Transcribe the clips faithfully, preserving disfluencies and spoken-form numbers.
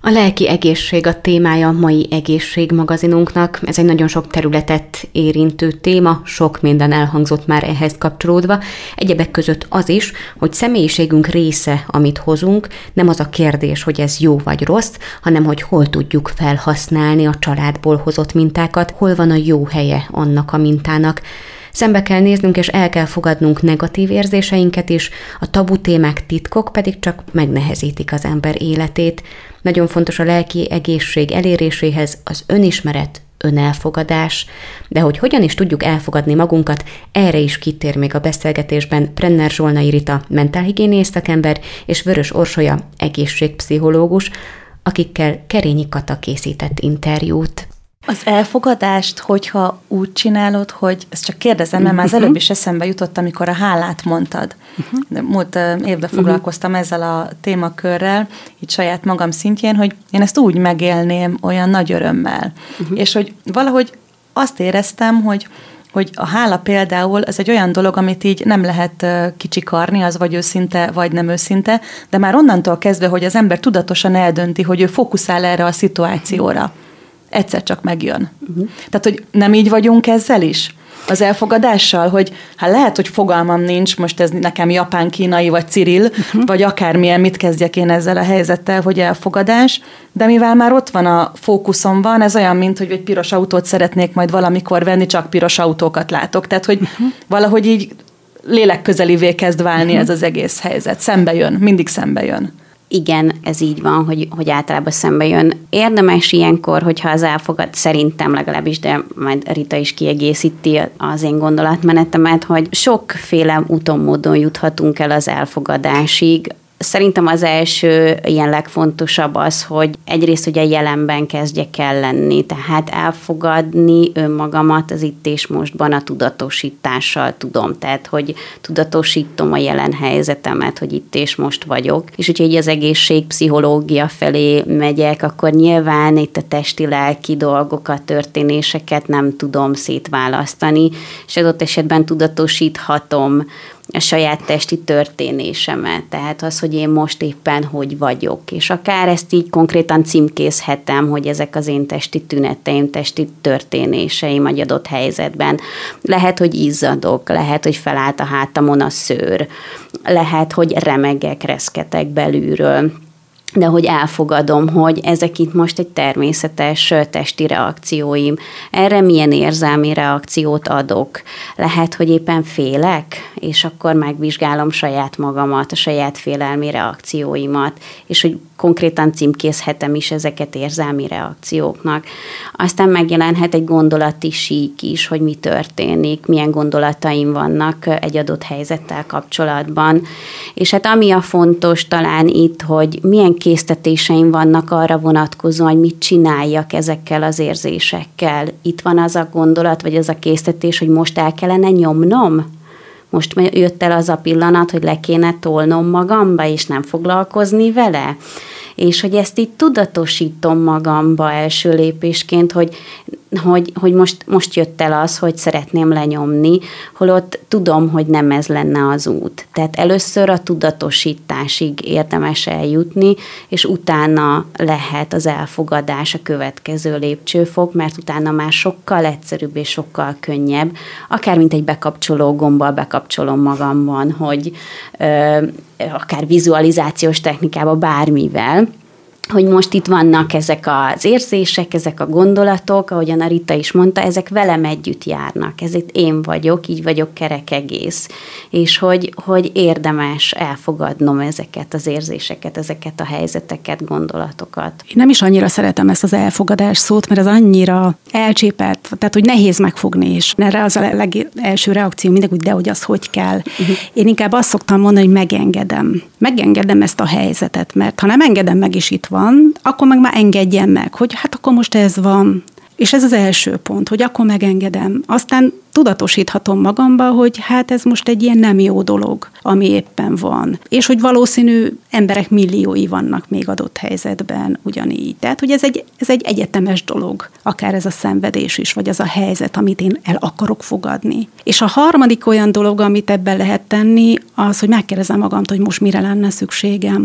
A lelki egészség a témája a mai egészségmagazinunknak. Ez egy nagyon sok területet érintő téma, sok minden elhangzott már ehhez kapcsolódva. Egyebek között az is, hogy személyiségünk része, amit hozunk, nem az a kérdés, hogy ez jó vagy rossz, hanem hogy hol tudjuk felhasználni a családból hozott mintákat, hol van a jó helye annak a mintának. Szembe kell néznünk, és el kell fogadnunk negatív érzéseinket is, a tabu témák, titkok pedig csak megnehezítik az ember életét. Nagyon fontos a lelki egészség eléréséhez az önismeret, önelfogadás, de hogy hogyan is tudjuk elfogadni magunkat, erre is kitér még a beszélgetésben Brenner Zsolnai Rita, mentálhigiénész szakember, és Vörös Orsolya, egészségpszichológus, akikkel Kerényi Kata készített interjút. Az elfogadást, hogyha úgy csinálod, hogy, ezt csak kérdezem, mert már az előbb is eszembe jutott, amikor a hálát mondtad. De múlt évben foglalkoztam ezzel a témakörrel, így saját magam szintjén, hogy én ezt úgy megélném olyan nagy örömmel. Uh-huh. És hogy valahogy azt éreztem, hogy hogy a hála például az egy olyan dolog, amit így nem lehet kicsikarni, az vagy őszinte, vagy nem őszinte, de már onnantól kezdve, hogy az ember tudatosan eldönti, hogy ő fókuszál erre a szituációra, egyszer csak megjön. Uh-huh. Tehát, hogy nem így vagyunk ezzel is? Az elfogadással, hogy hát lehet, hogy fogalmam nincs, most ez nekem japán, kínai, vagy Cyril, uh-huh. vagy akármilyen, mit kezdjek én ezzel a helyzettel, hogy elfogadás, de mivel már ott van a fókuszom van, ez olyan, mint hogy egy piros autót szeretnék majd valamikor venni, csak piros autókat látok. Tehát, hogy uh-huh. valahogy így lélekközelivé kezd válni uh-huh. ez az egész helyzet. Szembe jön, mindig szembe jön. Igen, ez így van, hogy, hogy általában szembe jön. Érdemes ilyenkor, hogyha az elfogad, szerintem legalábbis, de majd Rita is kiegészíti az én gondolatmenetemet, hogy sokféle úton, módon juthatunk el az elfogadásig. Szerintem az első ilyen legfontosabb az, hogy egyrészt ugye jelenben kezdjek el lenni, tehát elfogadni önmagamat az itt és mostban a tudatosítással tudom, tehát hogy tudatosítom a jelen helyzetemet, hogy itt és most vagyok. És hogyha így az egészségpszichológia felé megyek, akkor nyilván itt a testi-lelki dolgokat, történéseket nem tudom szétválasztani, és adott esetben tudatosíthatom a saját testi történésemet, tehát az, hogy én most éppen hogy vagyok, és akár ezt így konkrétan címkézhetem, hogy ezek az én testi tüneteim, testi történéseim egy adott helyzetben. Lehet, hogy izzadok, lehet, hogy felállt a hátamon a szőr, lehet, hogy remegek, reszketek belülről, de hogy elfogadom, hogy ezek itt most egy természetes testi reakcióim. Erre milyen érzelmi reakciót adok? Lehet, hogy éppen félek, és akkor megvizsgálom saját magamat, a saját félelmi reakcióimat, és hogy konkrétan címkézhetem is ezeket érzelmi reakcióknak. Aztán megjelenhet egy gondolati sík is, hogy mi történik, milyen gondolataim vannak egy adott helyzettel kapcsolatban. És hát ami a fontos talán itt, hogy milyen késztetéseim vannak arra vonatkozóan, hogy mit csináljak ezekkel az érzésekkel. Itt van az a gondolat, vagy az a késztetés, hogy most el kellene nyomnom? Most jött el az a pillanat, hogy le kéne tolnom magamba, és nem foglalkozni vele. És hogy ezt így tudatosítom magamba első lépésként, hogy, hogy, hogy most, most jött el az, hogy szeretném lenyomni, holott tudom, hogy nem ez lenne az út. Tehát először a tudatosításig érdemes eljutni, és utána lehet az elfogadás a következő lépcsőfok, mert utána már sokkal egyszerűbb és sokkal könnyebb, akár mint egy bekapcsoló gombbal bekapcsolom magamban, hogy ö, akár vizualizációs technikában bármivel, hogy most itt vannak ezek az érzések, ezek a gondolatok, ahogyan a Rita is mondta, ezek velem együtt járnak, ez itt én vagyok, így vagyok kerek egész, és hogy, hogy érdemes elfogadnom ezeket az érzéseket, ezeket a helyzeteket, gondolatokat. Én nem is annyira szeretem ezt az elfogadás szót, mert ez annyira elcsépelt, tehát hogy nehéz megfogni, és erre az a legelső reakció mindig, hogy de hogy az hogy kell. Uh-huh. Én inkább azt szoktam mondani, hogy megengedem. Megengedem ezt a helyzetet, mert ha nem engedem meg, is itt van, van, akkor meg már engedjen meg, hogy hát akkor most ez van. És ez az első pont, hogy akkor megengedem. Aztán tudatosíthatom magamba, hogy hát ez most egy ilyen nem jó dolog, ami éppen van. És hogy valószínű emberek milliói vannak még adott helyzetben ugyanígy. Tehát, hogy ez egy, ez egy egyetemes dolog, akár ez a szenvedés is, vagy az a helyzet, amit én el akarok fogadni. És a harmadik olyan dolog, amit ebben lehet tenni, az, hogy megkérdezem magamtól, hogy most mire lenne szükségem.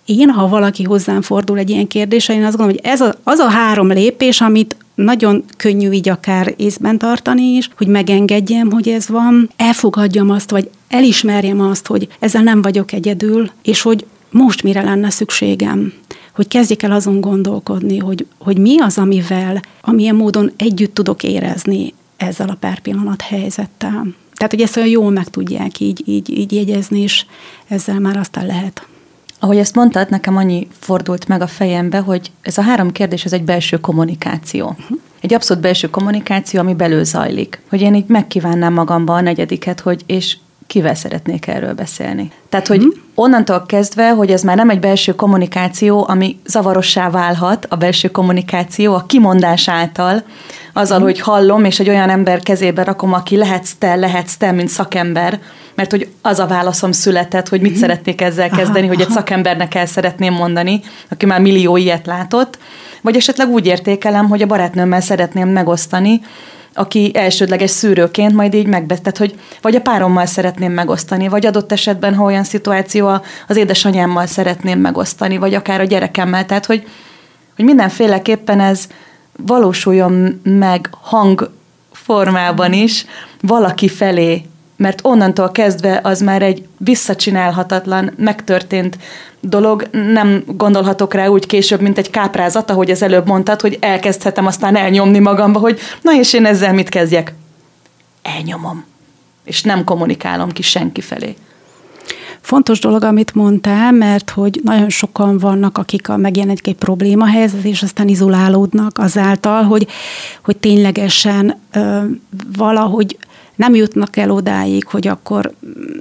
én, ha valaki hozzám fordul egy ilyen kérdésre, én azt gondolom, hogy ez a, az a három lépés, amit nagyon könnyű így akár észben tartani is, hogy megengedjem, hogy ez van, elfogadjam azt, vagy elismerjem azt, hogy ezzel nem vagyok egyedül, és hogy most mire lenne szükségem. Hogy kezdjek el azon gondolkodni, hogy, hogy mi az, amivel, amilyen módon együtt tudok érezni ezzel a per pillanat helyzettel. Tehát, hogy ezt olyan jól meg tudják így, így, így jegyezni, és ezzel már aztán lehet. Ahogy ezt mondtad, nekem annyi fordult meg a fejembe, hogy ez a három kérdés, ez egy belső kommunikáció. Uh-huh. Egy abszolút belső kommunikáció, ami belül zajlik. Hogy én így megkívánnám magamba a negyediket, hogy és kivel szeretnék erről beszélni. Tehát, hogy uh-huh. onnantól kezdve, hogy ez már nem egy belső kommunikáció, ami zavarossá válhat, a belső kommunikáció a kimondás által, azzal, uh-huh. hogy hallom, és egy olyan ember kezébe rakom, aki lehetsz te, lehetsz te, mint szakember, mert hogy az a válaszom született, hogy mit uh-huh. szeretnék ezzel kezdeni, aha, hogy egy aha. szakembernek el szeretném mondani, aki már millió ilyet látott, vagy esetleg úgy értékelem, hogy a barátnőmmel szeretném megosztani, aki elsődleges szűrőként majd így megbeszélt, hogy vagy a párommal szeretném megosztani, vagy adott esetben, ha olyan szituáció, az édesanyámmal szeretném megosztani, vagy akár a gyerekemmel, tehát hogy, hogy mindenféleképpen ez valósuljon meg hangformában is valaki felé, mert onnantól kezdve az már egy visszacsinálhatatlan, megtörtént dolog, nem gondolhatok rá úgy később, mint egy káprázat, ahogy az előbb mondtad, hogy elkezdhetem aztán elnyomni magamba, hogy na és én ezzel mit kezdjek? Elnyomom. És nem kommunikálom ki senki felé. Fontos dolog, amit mondtál, mert hogy nagyon sokan vannak, akik a megjelenik egy problémahelyzet, és aztán izolálódnak azáltal, hogy, hogy ténylegesen ö, valahogy nem jutnak el odáig, hogy akkor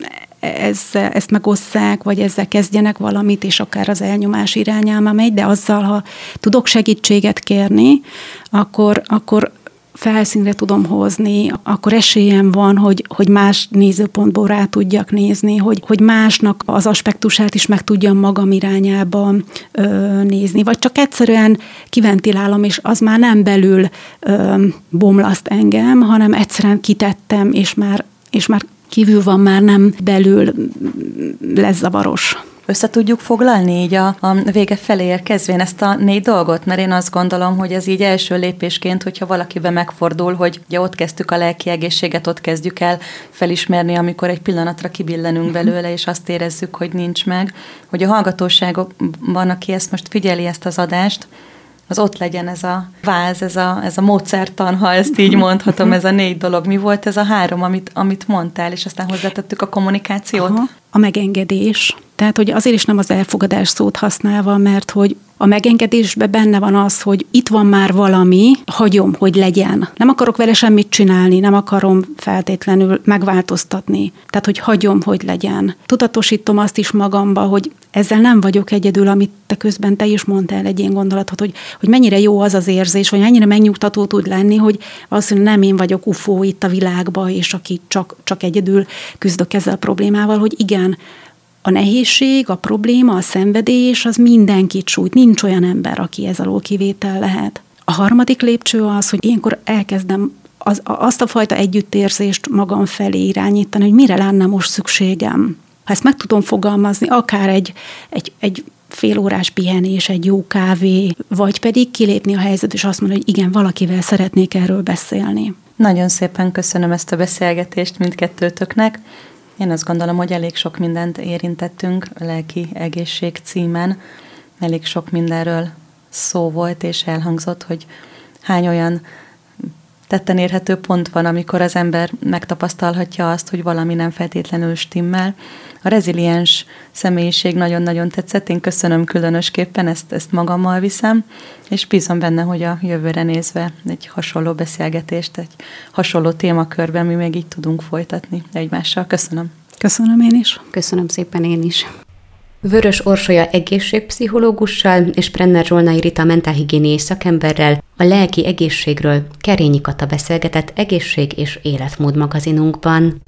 ezzel, ezt megosszák, vagy ezzel kezdjenek valamit, és akár az elnyomás irányába megy, de azzal, ha tudok segítséget kérni, akkor, akkor felszínre tudom hozni, akkor esélyem van, hogy, hogy más nézőpontból rá tudjak nézni, hogy, hogy másnak az aspektusát is meg tudjam magam irányába ö, nézni, vagy csak egyszerűen kiventilálom, és az már nem belül ö, bomlaszt engem, hanem egyszerűen kitettem, és már, és már kívül van, már nem belül lesz zavaros. Össze tudjuk foglalni így a, a vége felé érkezvén ezt a négy dolgot? Mert én azt gondolom, hogy ez így első lépésként, hogyha valakiben megfordul, hogy ugye ott kezdtük a lelki egészséget, ott kezdjük el felismerni, amikor egy pillanatra kibillenünk belőle, és azt érezzük, hogy nincs meg, hogy a hallgatóságban, aki ezt most figyeli, ezt az adást, az ott legyen ez a váz, ez a, ez a módszertan, ha ezt így mondhatom, ez a négy dolog. Mi volt ez a három, amit, amit mondtál, és aztán hozzátettük a kommunikációt? Aha, a megengedés. Tehát, hogy azért is nem az elfogadás szót használva, mert hogy a megengedésben benne van az, hogy itt van már valami, hagyom, hogy legyen. Nem akarok vele semmit csinálni, nem akarom feltétlenül megváltoztatni. Tehát, hogy hagyom, hogy legyen. Tudatosítom azt is magamba, hogy ezzel nem vagyok egyedül, amit te közben te is mondtál egy ilyen gondolatot, hogy, hogy mennyire jó az az érzés, vagy mennyire megnyugtató tud lenni, hogy valószínűleg nem én vagyok ufó itt a világban, és aki csak, csak egyedül küzdök ezzel a problémával, hogy igen, a nehézség, a probléma, a szenvedés, az mindenkit sújt. Nincs olyan ember, aki ez alól kivétel lehet. A harmadik lépcső az, hogy ilyenkor elkezdem az, azt a fajta együttérzést magam felé irányítani, hogy mire lenne most szükségem. Ha ezt meg tudom fogalmazni, akár egy, egy, egy félórás pihenés, egy jó kávé, vagy pedig kilépni a helyzet, és azt mondani, hogy igen, valakivel szeretnék erről beszélni. Nagyon szépen köszönöm ezt a beszélgetést mindkettőtöknek. Én azt gondolom, hogy elég sok mindent érintettünk a lelki egészség címen. Elég sok mindenről szó volt és elhangzott, hogy hány olyan tetten érhető pont van, amikor az ember megtapasztalhatja azt, hogy valami nem feltétlenül stimmel. A reziliens személyiség nagyon-nagyon tetszett. Én köszönöm különösképpen, ezt, ezt magammal viszem, és bízom benne, hogy a jövőre nézve egy hasonló beszélgetést, egy hasonló témakörben mi még így tudunk folytatni egymással. Köszönöm. Köszönöm én is. Köszönöm szépen én is. Vörös Orsolya egészségpszichológussal és Brenner Zsolnai Rita mentálhigiéniai szakemberrel a lelki egészségről Kerényi Kata beszélgetett Egészség és Életmód magazinunkban.